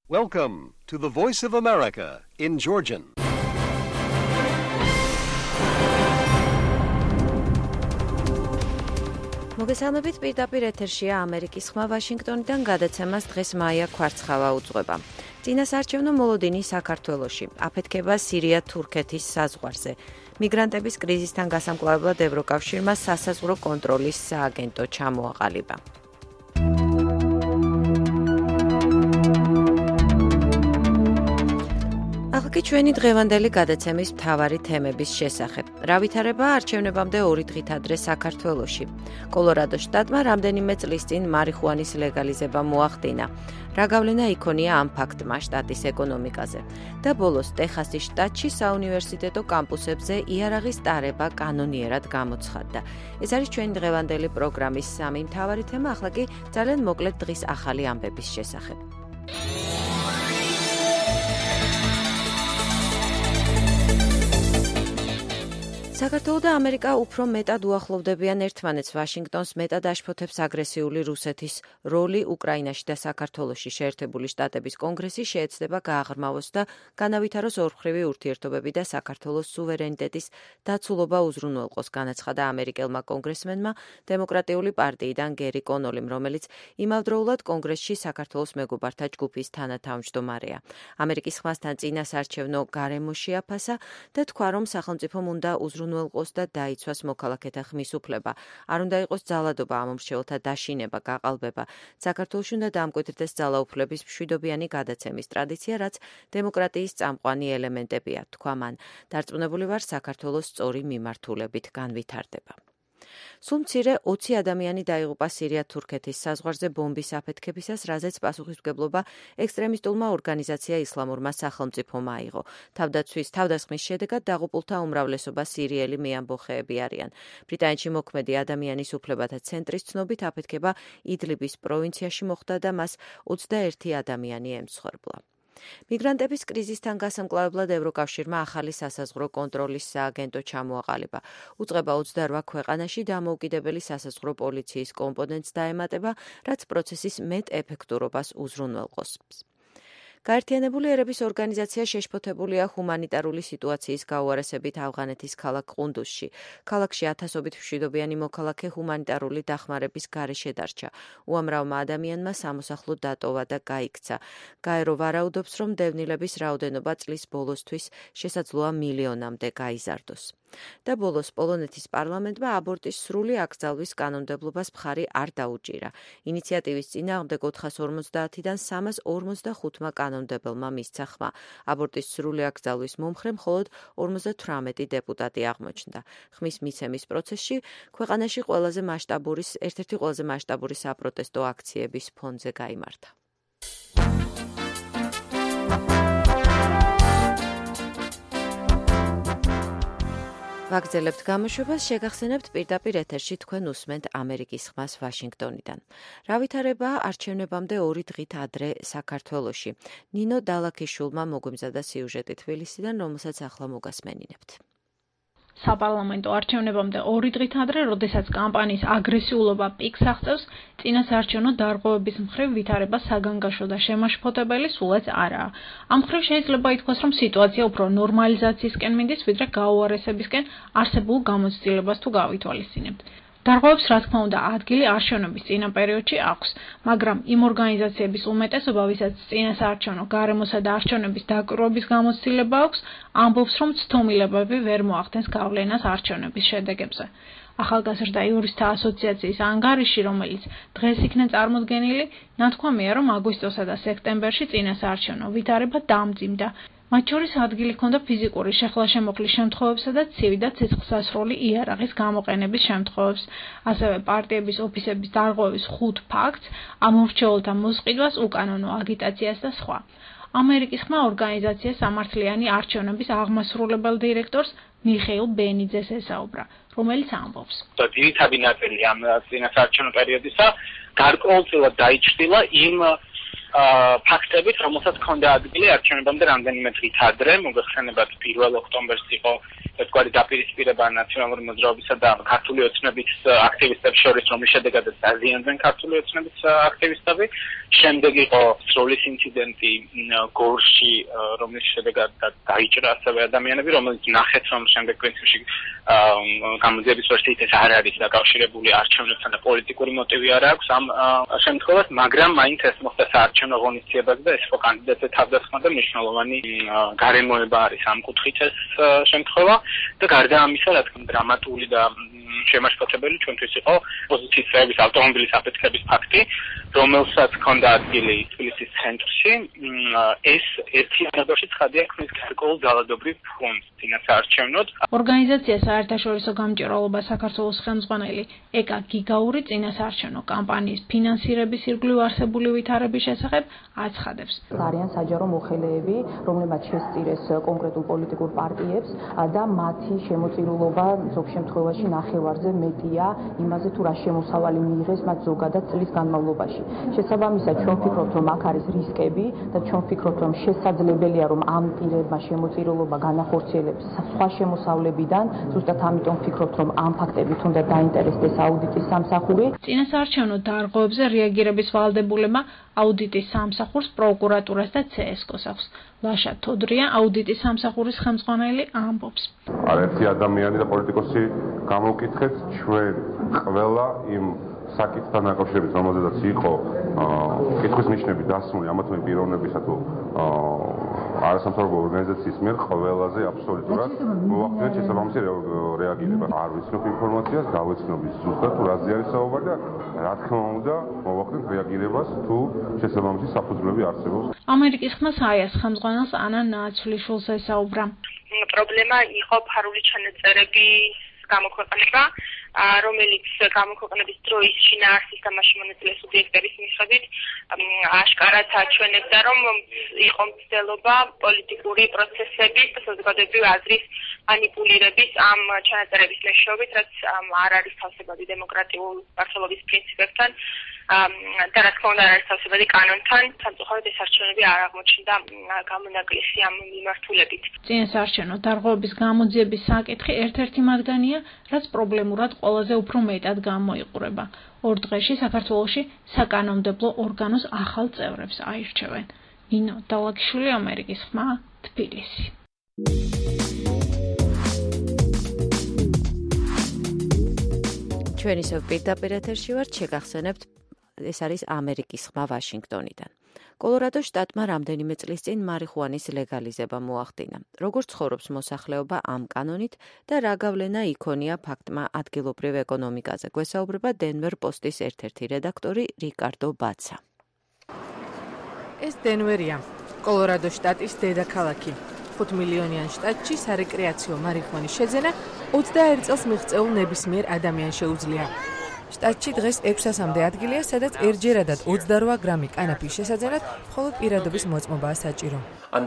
Welcome to the Voice of America in Georgian. მოგესალმებით, პირდაპირ ეთერშია ამერიკის ხმა ვაშინგტონიდან გადაცემას დღეს მაია კვარცხავა უძღვება. წინასაარჩევნო მოლოდინი საქართველოში, აფეთქება სირია-თურქეთის საზღვარზე. მიგრანტების კრიზისთან გასამკლავებლად ევროკავშირმა სასაზღვრო კონტროლის სააგენტო ჩამოაყალიბა. ახლა ჩვენი დღევანდელი გადაცემის მთავარი თემების შესახებ. რა ვითარება არჩევნებამდე 2 დღით ადრე საქართველოში. კოლორადოს შტატმა რამდენიმე წლის წინ მარიხუანის ლეგალიზება მოახდინა. რა გავლენა იქონია ამ ფაქტმა შტატის ეკონომიკაზე. და ბოლოს ტეხასის შტატში საუნივერსიტეტო კამპუსებზე იარაღის ტარება კანონიერად გამოცხადდა. ეს არის ჩვენი დღევანდელი პროგრამის სამი მთავარი თემა, ახლა კი ძალიან მოკლედ დღის ახალი ამბების შესახებ. საქართველო და ამერიკა უფრო მეტად უახლოვდებიან ერთმანეთს. ვაშინგტონს მეტად აშფოთებს აგრესიული რუსეთის როლი უკრაინაში და საქართველოში. შეერთებული შტატების კონგრესი შეეცდება გააღრმავოს და განავითაროს ორმხრივი ურთიერთობები და საქართველოს სუვერენიტეტის დაცულობა უზრუნველყოს, განაცხადა ამერიკელმა კონგრესმენმა დემოკრატიული პარტიიდან გერი კონოლიმ, რომელიც იმავდროულად კონგრესში საქართველოს მეგობართა ჯგუფის თანათავმჯდომარეა. ამერიკის ხმასთან წინასაარჩევნო გარემო შეაფასა და თქვა, რომ სახელმწიფომ უნდა უზრუნველყოს და დაიცვას მოქალაქეთა ხმის უფლება. არ უნდა იყოს ძალადობა, ამომრჩეველთა დაშინება, გაყალბება. საქართველოში უნდა დაამკვიდრდეს ძალაუფლების მშვიდობიანი გადაცემის ტრადიცია, რაც დემოკრატიის წამყვანი ელემენტებია, თქვა მან. დარწმუნებული ვარ, საქართველოს სწორი მიმართულებით განვითარდება. სულ მცირე 20 ადამიანი დაიღუპა სირია-თურქეთის საზღვარზე ბომბის აფეთქებისას, რაზეც პასუხისმგებლობა ექსტრემისტულმა ორგანიზაცია ისლამურმა სახელმწიფომ აიღო. თავდასხმის შედეგად დაღუპულთა უმრავლესობა სირიელი მეამბოხეები არიან. ბრიტანეთში მოქმედი ადამიანის უფლებათა ცენტრის ცნობით აფეთქება იდლიბის პროვინციაში მოხდა და მას 21 ადამიანი ემსხვერპლა. მიგრანტების კრიზისთან გასამკლავებლად ევროკავშირმა ახალი სასაზღვრო კონტროლის სააგენტო ჩამოაყალიბა. უწყება 28 ქვეყანაში დამოუკიდებელი სასაზღვრო პოლიციის კომპონენტს დაემატება, რაც პროცესის მეტ ეფექტურობას უზრუნველყოს. გაერთიანებული ერების ორგანიზაცია შეშფოთებულია ჰუმანიტარული სიტუაციის გაუარესებით ავღანეთის ქალაქ ყუნდუსში. ქალაქში ათასობით მშვიდობიანი მოქალაქე ჰუმანიტარული დახმარების გარეშე დარჩა. უამრავმა ადამიანმა სამოსახლო დატოვა და გაიქცა. გაერო ვარაუდობს, რომ დევნილების რაოდენობა წლის ბოლოსთვის შესაძლოა მილიონამდე გაიზარდოს. და ბოლოს პოლონეთის პარლამენტმა აბორტის სრული აკრძალვის კანონმდებლობას მხარი არ დაუჭირა. ინიციატივის წინააღმდეგ 450-დან 345-მა კანონმდებელმა მისცა ხმა. აბორტის სრული აკრძალვის მომხრე მხოლოდ 58 დეპუტატი აღმოჩნდა. ხმის მიცემის პროცესში ქვეყანაში ერთ-ერთი ყველაზე მასშტაბური საპროტესტო აქციების ფონზე გაიმართა. ვაგრძელებთ გამოშვებას, შეგახსენებთ პირდაპირ ეთერში თქვენ უსმენთ ამერიკის ხმას ვაშინგტონიდან. რა ვითარება არჩევნებამდე 2 დღით ადრე საქართველოში. ნინო დალაქიშვილმა მოგვიმზადა სიუჟეტი თბილისიდან, რომელსაც ახლა მოგასმენინებთ. საპარლამენტო არჩევნებამდე 2 დღით ადრე, როდესაც კამპანიის აგრესიულობა პიკს აღწევს, წინასაარჩევნო დარღვევების მხრივ ვითარება საგანგაშო და შემაშფოთებელი სულაც არაა. ამ მხრივ შეიძლება ითქვას, რომ სიტუაცია უფრო ნორმალიზაციისკენ მიდის, ვიდრე გაუარესებისკენ არსებულ გამოცდილებას თუ გავითვალისწინებთ. დარღვევებს, რა თქმა უნდა, ადგილი არჩევნების წინა პერიოდში აქვს, მაგრამ იმ ორგანიზაციების უმეტესობა, ვისაც წინასაარჩევნო გარემოსა და არჩევნების დაკვირვების გამოცდილება აქვს, ამბობს, რომ ცდომილებები ვერ მოახდენს გავლენას არჩევნების შედეგებზე. ახალგაზრდა იურისტთა ასოციაციის ანგარიში, რომელიც დღეს იქნა წარმოდგენილი, ნათქვამია, რომ აგვისტოსა და სექტემბერში წინასაარჩევნო ვითარება დამძიმდა. მათ შორის ადგილი ჰქონდა ფიზიკური შეხლა-შემოხლის შემთხვევებსა და ცივი და ცეცხლსასროლი იარაღის გამოყენების შემთხვევებს, ასევე პარტიების ოფისების დარღვევის 5 ფაქტს, ამომრჩეველთა მოსყიდვას, უკანონო აგიტაციას და სხვა. ამერიკის ხმა ორგანიზაცია სამართლიანი არჩევნების აღმასრულებელ დირექტორს მიხეილ ბენიძეს ესაუბრა, რომელიც ამბობს. ძირითადი ნაწილი ამ წინასაარჩევნო პერიოდისა გარკვეულწილად დაიჩრდილა იმ ფაქტებით, რომელსაც ჰქონდა ადგილი არჩევნებამდე რამდენიმე დღით ადრე, მოგეხსენებათ 1 ოქტომბერს იყო ერთგვარი დაპირისპირება ნაციონალური მოძრაობისა და ქართული ოცნების აქტივისტების შორის, რომლის შედეგადაც დაზიანდნენ ქართული ოცნების აქტივისტები. შემდეგ იყო სროლის ინციდენტი გორში, რომლის შედეგადაც დაიჭრა ასევე ადამიანები, რომელიც ნახეთ, რომ შემდეგ პრინციპში გამოძიების ვერსიით ეს არ არის დაკავშირებული არჩევნებთან და პოლიტიკური მოტივი არ აქვს ამ შემთხვევაში, მაგრამ მაინც ეს მოხდა საარჩევნო ღონისძიებაზე და ეს იყო კანდიდატზე თავდასხმა და მნიშვნელოვანი გარემოება არის ამ კუთხით ეს შემთხვევა და გარდა ამისა, რა თქმა უნდა, დრამატული და შემაშფოთებელი ჩვენთვის იყო ოპოზიციის წევრების ავტომობილის აფეთქების ფაქტი, რომელსაც ჰქონდა ადგილი თბილისის ცენტრში. ეს ერთიანობაში ცხადია ქმნის გარკვეულ ძალადობრივ ფონდს წინასაარჩევნოდ. ორგანიზაცია საერთაშორისო გამჭვირვალობა საქართველოს ხელმძღვანელი ეკა გიგაური წინასაარჩევნო კამპანიის ფინანსირების ირგვლივ არსებული ვითარების შესახებ აცხადებს. არიან საჯარო მოხელეები, რომლებმაც შესწირეს კონკრეტულ პოლიტიკურ პარტიებს და მათი შემოწირულობა ზოგ შემთხვევაში ნახევარზე მეტია იმაზე, თუ რა შემოსავალი მიიღეს მათ ზოგადად წლის განმავლობაში. შესაბამისად, ჩვენ ვფიქრობთ, რომ აქ არის რისკები და ჩვენ ვფიქრობთ, რომ შესაძლებელია, რომ ამ პირებმა შემოწირულობა განახორციელებს სხვა შემოსავლებიდან, ზუსტად ამიტომ ვფიქრობთ, რომ ამ ფაქტებით უნდა დაინტერესდეს აუდიტის სამსახური. წინასაარჩევნო დარღვევებზე რეაგირების ვალდებულება აუდიტის სამსახურს, პროკურატურას და CSKO-ს აქვს. ლაშა თოდრია აუდიტის სამსახურის ხელმძღვანელი ამბობს. არერთი ადამიანი და პოლიტიკოსი გამოვკითხეთ ჩვენ ყველა იმ საკითხთან დაკავშირებით, რომელზედაც იყო კითხვის ნიშნები დასმული ამა თუ იმ პიროვნებისა თუ არასამთავრობო ორგანიზაციის მიერ ყველაზე აბსოლუტურად მოახდინეთ შესაბამისი რეაგირება. არ ვიცნობ ინფორმაციას, გავეცნობ ზუსტად თუ რაზე არის საუბარი და რა თქმა უნდა მოახდინეთ რეაგირებას თუ შესაბამისი საფუძვლები არსებობს. ამერიკის ხმა საიას ხელმძღვანელს ანა ნაცვლიშვილს ესაუბრა. პრობლემა იყო ფარული ჩანაწერების გამოქვეყნება, რომელიც გამოქვეყნების დროის შინაარსის და მასში მონაწილე სუბიექტების მიხედვით აშკარად აჩვენებდა, რომ იყო მცდელობა პოლიტიკური პროცესების და საზოგადოებრივი აზრის მანიპულირების ამ ჩანაწერების მეშვეობით, რაც არ არის თავსებადი დემოკრატიული მართლობის პრინციპებთან და რა თქმა უნდა არ არის თავსებადი კანონთან. სამწუხაროდ ეს არჩევნები არ აღმოჩნდა გამონაკლისი ამ მიმართულებით. წინასაარჩევნო დარღვევების გამოძიების საკითხი ერთ-ერთი მათგანია, რაც პრობლემურად ყველაზე უფრო მეტად გამოიყურება. 2 დღეში საქართველოში საკანონმდებლო ორგანოს ახალ წევრებს აირჩევენ. ნინო დალაგიშვილი, ამერიკის ხმა, თბილისი. ჩვენ ისევ პირდაპირ ეთერში ვართ, შეგახსენებთ, ეს არის ამერიკის ხმა ვაშინგტონიდან. კოლორადოს შტატმა რამდენიმე წლის წინ მარიხუანის ლეგალიზება მოახდინა. როგორც ცხოვრობს მოსახლეობა ამ კანონით და რა გავლენა იქონია ფაქტმა ადგილობრივ ეკონომიკაზე, გვესაუბრება დენვერ პოსტის ერთ-ერთი რედაქტორი რიკარდო ბაცა. ეს დენვერია, კოლორადოს შტატის დედაქალაქი. 5 მილიონიან შტატში სარეკრეაციო მარიხუანის შეძენა 21 წელს მიღწეულ ნებისმიერ ადამიანს შეუძლია. შტატში დღეს 600-მდე ადგილია, სადაც ერთჯერადად 28 გრამი კანაფის შესაძენად მხოლოდ პირადობის მოწმობაა საჭირო.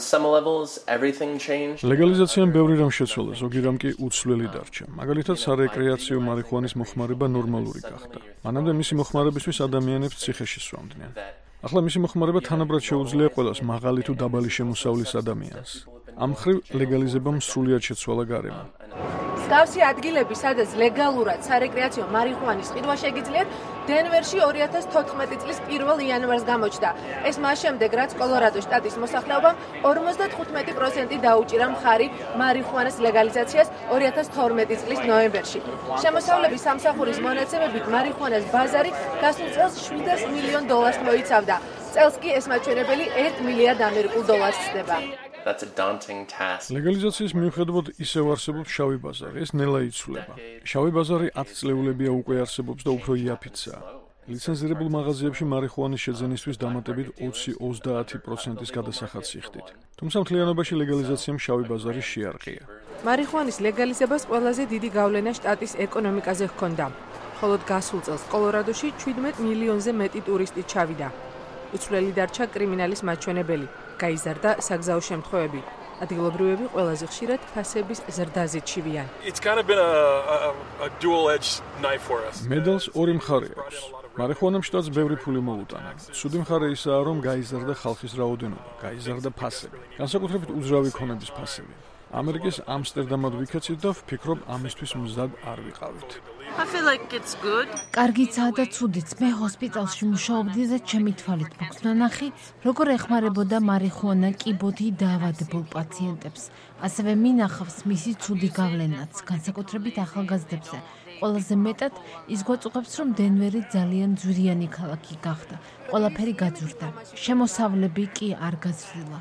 ლეგალიზაციამ ბევრი რამ შეცვალა, ზოგი რამ კი უცვლელი დარჩა. მაგალითად, სარეკრეაციო მარიხუანის მოხმარება ნორმალური გახდა. მანამდე მისი მოხმარებისთვის ადამიანებს ციხეში სვამდნენ. ახლა მისი მოხმარება თანაბრად შეუძლია ყველას, მაღალი თუ დაბალი შემოსავლის ადამიანს. ამ მხრივ ლეგალიზებამ სრულიად შეცვალა გარემო. მსგავსი ადგილები, სადაც ლეგალურად სარეკრეაციო მარიხუანის ყიდვა შეგიძლიათ, დენვერში 2014 წლის 1 იანვარს გამოჩნდა. ეს მას შემდეგ, რაც კოლორადოს შტატის მოსახლეობამ 55% დაუჭირა მხარი მარიხუანის ლეგალიზაციას 2012 წლის ნოემბერში. შემოსავლების სამსახურის მონაცემებით მარიხუანას ბაზარი გასულ წელს $700 მილიონ მოიცავდა. წელს კი ეს მაჩვენებელი $1 მილიარდ ხდება. ლეგალიზაციის მიუხედავად ისევ არსებობს შავი ბაზარი, ეს ნელა იცვლება. შავი ბაზარი 10 წლეულებია უკვე არსებობს და უფრო იაფიცაა. ლიცენზირებულ მაღაზიებში მარიხუანის შეძენისთვის დამატებით 20-30%-ის გადასახადს იხდით. თუმცა მთლიანობაში ლეგალიზაციამ შავი ბაზარი შეარყია. მარიხუანის ლეგალიზებას ყველაზე დიდი გავლენა შტატის ეკონომიკაზე ჰქონდა. მხოლოდ გასულ წელს კოლორადოში 17 მილიონზე მეტი ტურისტი ჩავიდა. უცვლელი დარჩა კრიმინალის მაჩვენებელი, გაიზარდა საგზაო შემთხვევები. ადგილობრივები ყველაზე ხშირად ფასების ზრდაზე ჩივიან. მედალს ორი მხარე აქვს. მარიხუანამ შტატს ბევრი ფული მოუტანა. ცუდი მხარე ისაა, რომ გაიზარდა ხალხის რაოდენობა, გაიზარდა ფასები, განსაკუთრებით უძრავი ქონების ფასები. ამერიკის ამსტერდამად ვიქეცით და ვფიქრობ, ამისთვის მზად არ ვიყავით. კარგიცაა და ცუდიც. მე ჰოსპიტალში მუშაობდი და ჩემი თვალით მოგწნა ნახი, როგორ ეხმარებოდა მარიხუანა კიბოთი დაავადებულ პაციენტებს. ასევე მინახავს მისი ცუდი გავლენაც, განსაკუთრებით ახალგაზრდებზე. ყველაზე მეტად ის გვაწუხებს, რომ დენვერი ძალიან ძვირიანი ქალაქი გახდა. ყველაფერი გაძვირდა. შემოსავლები კი არ გაზრდილა.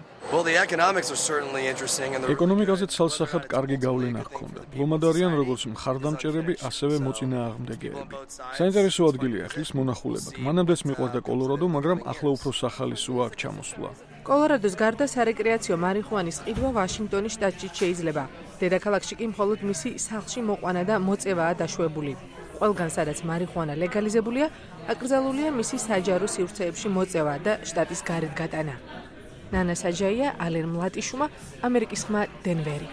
ეკონომიკაზე ცალსახად კარგი გავლენა ჰქონდა. ლომად არიან როგორც მხარდამჭერები, ასევე მოწინააღმდეგეები. საინტერესო ადგილია ხის მონახულებად. მანამდეც მიყვარდა კოლორადო, მაგრამ ახლა უფრო სახალისოა აქ ჩამოსვლა. კოლორადოს გარდა სარეკრეაციო მარიხუანის ყიდვა ვაშინგტონის შტატში შეიძლება. დედაქალაქში კი მხოლოდ მისი სახლში მოყვანა და მოწევაა დაშვებული. ყველგან სადაც მარიხუანა ლეგალიზებულია, აკრძალულია მისი საჯარო სივრცეებში მოწევა და შტატის გარეთ გატანა. ნანა საჯაია, ალენ მლატიშუმა, ამერიკის ხმა, დენვერი.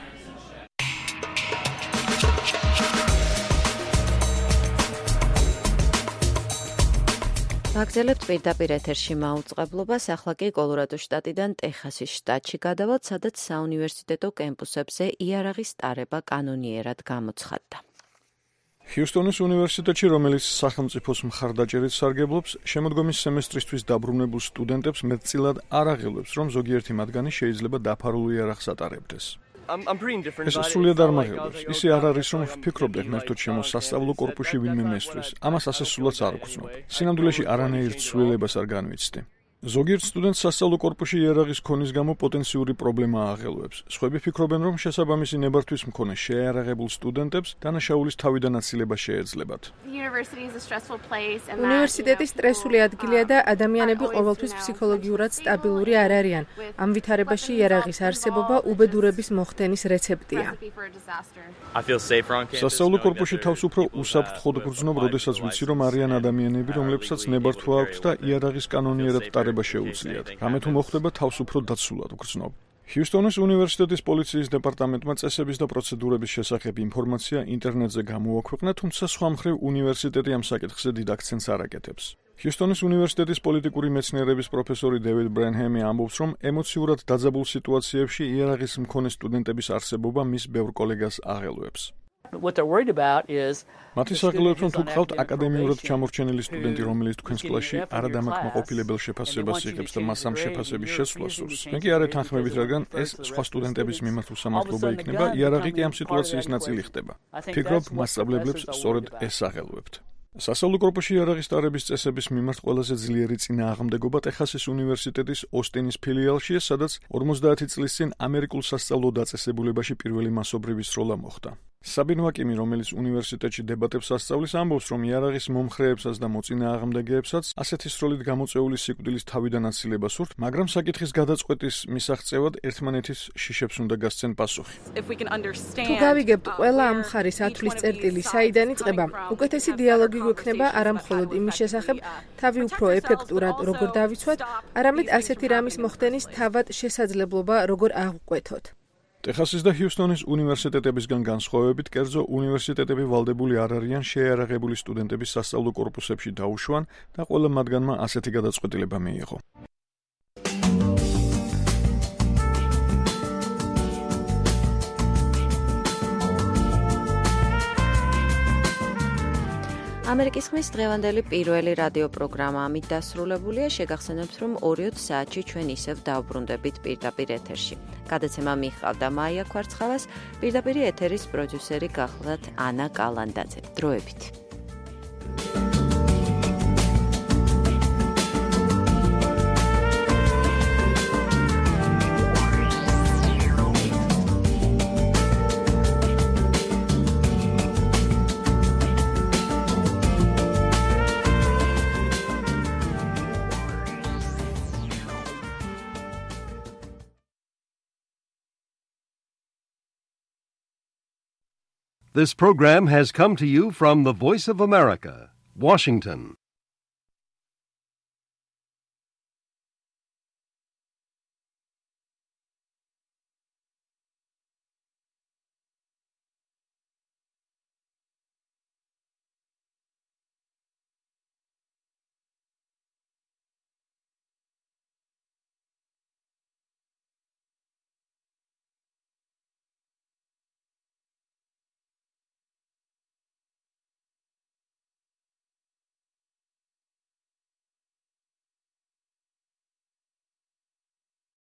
მაგზელებთ პირდაპირ ეთერში მაუწყებლობას, ახლა კი კოლორადოს შტატიდან ტეხასის შტატში გადავალთ, სადაც საუნივერსიტეტო კემპუსებზე იარაღის ტარება კანონიერად გამოცხადდა. ჰიუსტონის უნივერსიტეტში, რომელიც სახელმწიფოს მხარდაჭერით სარგებლობს, შემოდგომის სემესტრისთვის დაბრუნებულ სტუდენტებს მეტწილად არ აღელვებს, რომ ზოგიერთი მათგანი შეიძლება დაფარულ იარაღს ატარებდეს. ეს სრულიად არ მაღელვებს. ისე არ არის, რომ ვფიქრობდე ღმერთო ჩემო სასწავლო კორპუსში ვინმე მესვრის. ამას ასე სულაც არ ვგრძნობ. სინამდვილეში არანაირ ცვლილებას არ განვიცდი. ზოგიერთ სტუდენტს სასწავლო კორპუსში იარაღის ქონის გამო პოტენციური პრობლემა აღელვებს. სხვები ფიქრობენ, რომ შესაბამისი ნებართვის მქონე შეიარაღებულ სტუდენტებს დანაშაულის თავიდან აცილება შეეძლებათ. უნივერსიტეტი სტრესული ადგილია და ადამიანები ყოველთვის ფსიქოლოგიურად სტაბილური არ არიან. ამ ვითარებაში იარაღის არსებობა უბედურების მოხდენის რეცეპტია. სასწავლო კორპუსში თავს უფრო უსაფრთხოდ გრძნობ, როდესაც ვიცი, რომ არიან ადამიანები, რომლებსაც ნებართვა აქვთ და იარაღის კანონიერად ტარება შეუძლიათ. რამე თუ მოხდება, თავს უფრო დაცულად გრძნობ. ჰიუსტონის უნივერსიტეტის პოლიციის დეპარტამენტმა წესების და პროცედურების შესახებ ინფორმაცია ინტერნეტზე გამოაქვეყნა, თუმცა სხვა მხრივ უნივერსიტეტი ამ საკითხზე დიდ აქცენტს არ აკეთებს. ჰიუსტონის უნივერსიტეტის პოლიტიკური მეცნიერების პროფესორი დევიდ ბრენჰემი ამბობს, რომ ემოციურად დაძაბულ სიტუაციებში იარაღის მქონე სტუდენტების არსებობა მის ბევრ კოლეგას აღელვებს. მათი საგლოებს, რომ თუ გყავთ აკადემიურად ჩამორჩენილი სტუდენტი, რომელიც თქვენს კლასში არადამაკმაყოფილებელ შეფასებას იღებს და მას ამ შეფასების შესვლა სურს, მე კი არ ეთანხმებით, რადგან ეს სხვა სტუდენტების მიმართ უსამართლობა იქნება, იარაღი კი ამ სიტუაციის ნაწილი ხდება. ფიქრობ, მასწავლებლებს სწორედ ეს აღელვებთ. სასწავლო კორპუსში იარაღის ტარების წესების მიმართ ყველაზე ძლიერი წინააღმდეგობა ტეხასის უნივერსიტეტის ოსტინის ფილიალშია, სადაც 50 წლის წინ ამერიკულ სასწავლო დაწესებულებაში პირველი მასობრივი სროლა მოხდა. საბინ ვაკიმი, რომელიც უნივერსიტეტში დებატებს ასწავლის, ამბობს, რომ იარაღის მომხრეებსაც და მოწინააღმდეგეებსაც ასეთი სროლით გამოწვეული სიკვდილის თავიდან აცილება სურთ, მაგრამ საკითხის გადაწყვეტის მისაღწევად ერთმანეთის შიშებს უნდა გასცენ პასუხი. თუ გავიგებთ ყველა ამ მხარის ათვლის წერტილი საიდან იწყება, უკეთესი დიალოგი გვექნება არა მხოლოდ იმის შესახებ, თავი უფრო ეფექტურად როგორ დავიცვათ, არამედ ასეთი რამის მოხდენის თავად შესაძლებლობა როგორ აღვკვეთოთ. ტეხასის და ჰიუსტონის უნივერსიტეტებისგან განსხვავებით, კერძო უნივერსიტეტები ვალდებული არ არიან შეიარაღებული სტუდენტების სასწავლო კორპუსებში დაუშვან და ყველა მათგანმა ასეთი გადაწყვეტილება მიიღო. ამერიკის ხმის დღევანდელი პირველი რადიო პროგრამა ამით დასრულებულია. შეგახსენებთ, რომ 2 საათში ჩვენ ისევ დავბრუნდებით პირდაპირ ეთერში. გადაცემა მიჰყავდა მაია ქვარცხალას, პირდაპირ ეთერის პროდიუსერი გახლდათ ანა კალანდაძე. დროებით. This program has come to you from the Voice of America, Washington.